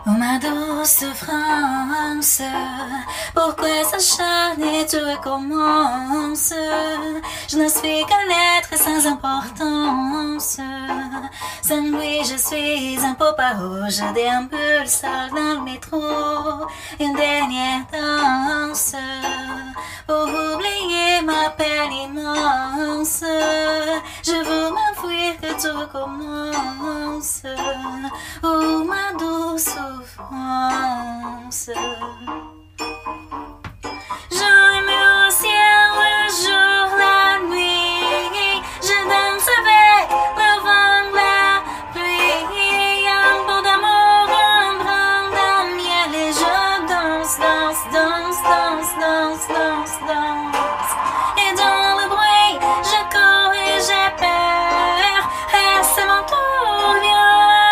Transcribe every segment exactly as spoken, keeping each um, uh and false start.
Oh ma douce France, pourquoi s'acharner, tu recommences? Je ne suis qu'un être sans importance. Sans lui je suis un pot par eau, je déambule seul dans le métro. Une dernière danse pour oublier ma peine immense. Je veux m'enfuir que tout recommence. Oh ma douce souffrance. J'aime au ciel le jour, la nuit. Je danse avec le vent, la pluie. Un peu d'amour, un brin de miel. Et je danse, danse, danse, danse, danse, danse, danse. Et dans le bruit, je cours et j'ai peur. Et c'est mon tour, viens.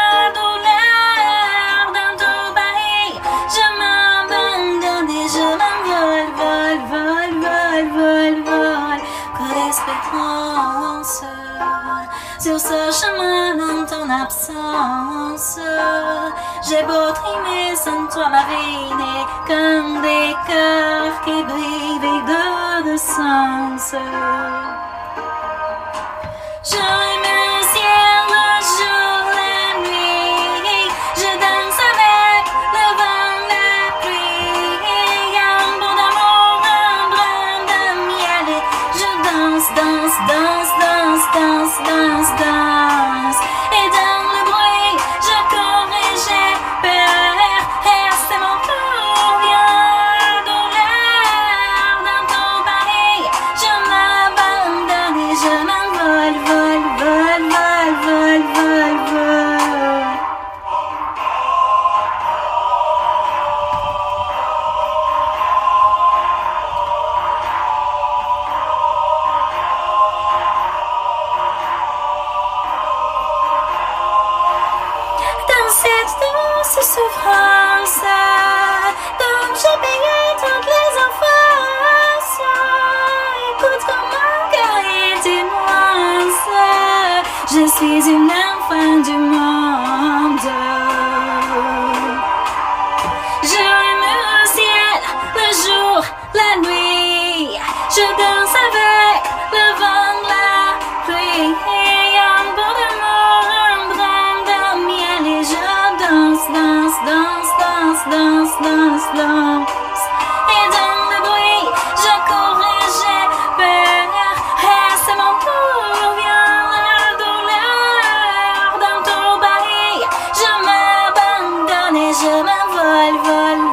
Sur ce chemin dans ton absence, j'ai beau trimer sans toi, ma vie n'est comme des cœurs qui brillent vides de sens. J'aime le ciel, le jour, la nuit. Je danse avec le vent, la pluie. Un bout d'amour, un brin de miel. Et je danse, danse, danse, danse, danse, danse, danse. Et dans le bruit, je cours et j'ai peur. Et c'est mon tour, viens douleur. Dans ton Paris, je m'abandonne et je m'envole, vole, vole, vole, vole, vole, vole. Dans cette douce souffrance, dont j'ai payé toutes les offenses, écoute comme mon cœur est immense. Je suis une enfant du monde. J'aime le ciel, le jour, la nuit. Je danse avec le vent, la pluie. Un peu d'amour, un brin de miel. Et je danse, danse, danse, danse, danse, danse, danse. Et dans le bruit, je cours et j'ai peur. Et c'est mon tour, viens la douleur. Dans ton Paris, je m'abandonne et je m'envole, vole,